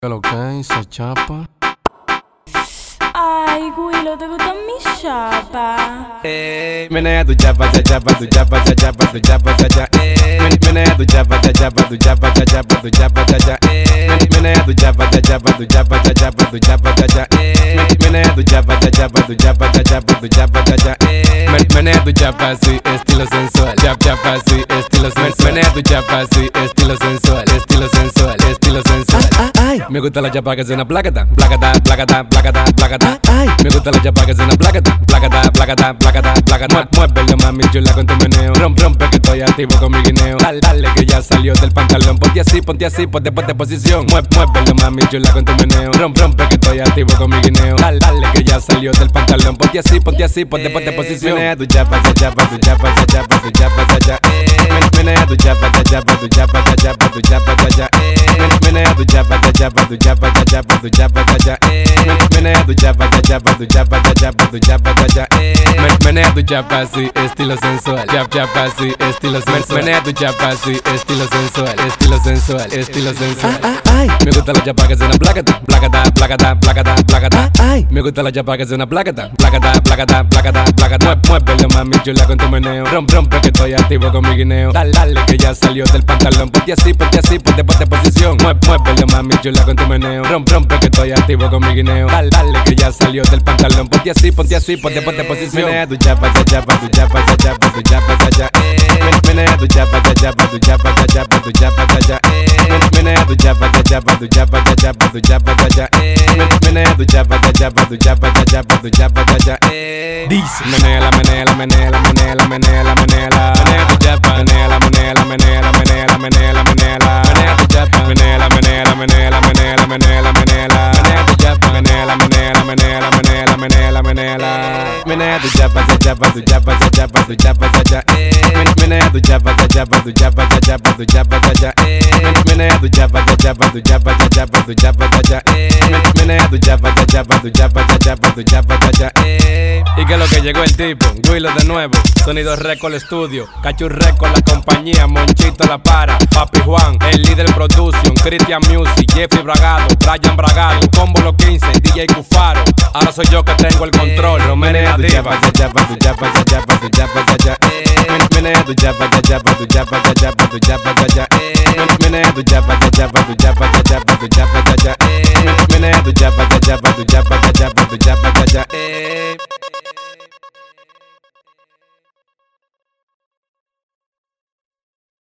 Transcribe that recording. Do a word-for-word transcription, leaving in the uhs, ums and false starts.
¿Qué lo que se chapa? Ay, Willow, ¿te gustan mis chapas? Eh, menea tu chapa, cha chapa, tu chapa, cha chapa, tu chapa, cha cha. Eh, menea tu chapa, cha chapa, tu chapa, cha chapa, tu chapa, cha cha. Eh, menea tu chapa, cha chapa, tu chapa, cha chapa, tu chapa, cha cha. Eh, menea tu chapa, cha chapa, tu chapa, cha chapa, tu chapa, cha cha. Eh, menea tu chapa, sí, estilo sensual. Chap chapa, sí, estilo sensual. Menea tu chapa, sí, estilo sensual, estilo sensual, estilo sensual. Me gusta la chapa que suena placata, placata, placata, placata, placata. Me gusta la chapa que suena placata, placata, placata, placata, placata. Muévelo, mami chula con tu meneo. Rompe, rompe que estoy activo con mi guineo. Dale, dale que ya salió del pantalón. Ponte así, ponte así, ponte, ponte posición. Muévelo, mami chula con tu meneo. Rompe, rompe que estoy activo con mi guineo. Dale, dale que ya salió del pantalón. Ponte así, ponte así, ponte, ponte posición. Menea tu chapa, cha chapa, tu chapa, cha chapa, tu chapa, cha cha. Menea tu chapa, cha chapa, tu chapa, cha chapa, tu chapa, cha cha. Menea tu chapa, cha chapa, tu chapa, cha chapa, tu chapa, cha cha. Menea tu chapa, cha chapa, tu chapa, cha chapa, tu chapa, cha cha. Menea tu chapa, sí, estilo sensual. Chap chapa, sí, estilo sensual. Menea tu chapa, sí, estilo sensual, estilo sensual, estilo sensual. Me gusta la chapa que suena placata, placata, placata, placata, placata. Me gusta la chapa que suena placata, placata, placata, placata, placata. Muévelo, mami chula con tu meneo. Rompe, rompe que estoy activo con mi guineo. Dale, dale que ya salió del pantalón. Ponte así, ponte así, ponte, ponte posición. Muévelo, mami chula con tu meneo. Rompe, rompe que estoy activo con mi guineo. Dale, dale que ya salió del pantalón. Ponte así, ponte así, ponte, ponte posición. Menea tu chapa, cha chapa, tu chapa, cha chapa, tu chapa, cha cha. Menea tu chapa, cha chapa, tu chapa, cha chapa, tu chapa, cha cha. Menea tu chapa, cha chapa, tu chapa, cha chapa, tu chapa, cha cha. Menea tu chapa, cha chapa, tu chapa, cha chapa, tu chapa, cha cha. Dice menea la, menea la, menea la, menea la, menea la, menea la. Menea tu chapa, menea la, menea la, menea la, menea la, menea la, menea la. Menea tu chapa, menea la, menea la, menea la, menea la, menea la, menea la. Menea tu chapa, menea la, menea la, menea la, menea la, menea la, menea la. Menea tu chapa, cha chapa, tu chapa, cha chapa, tu chapa, cha cha. Menea tu chapa, cha chapa, tu chapa, cha chapa, tu chapa, cha cha. Menea tu chapa, cha chapa, tu chapa, cha chapa, tu chapa, cha cha. Menea tu chapa, cha chapa, tu chapa, cha chapa, tu chapa, cha cha. Y que lo que llegó el tipo, Willow de nuevo, Sonido Record Studio, Cachu Record la compañía, Monchito la para, Papi Juan, el líder production, Christian Music, Jeffrey Bragado, Brian Bragado, Combo Los quince, D J Cufaro. Ahora soy yo que tengo el control, Romero la diva. Tu chapa, tu chapa, tu chapa, tu chapa, cha cha. Menea tu chapa, cha chapa, tu chapa, cha chapa, tu chapa, cha cha. Menea tu chapa, cha chapa, tu chapa, cha chapa, tu chapa, cha cha. Menea tu chapa, cha chapa, tu chapa, cha chapa, tu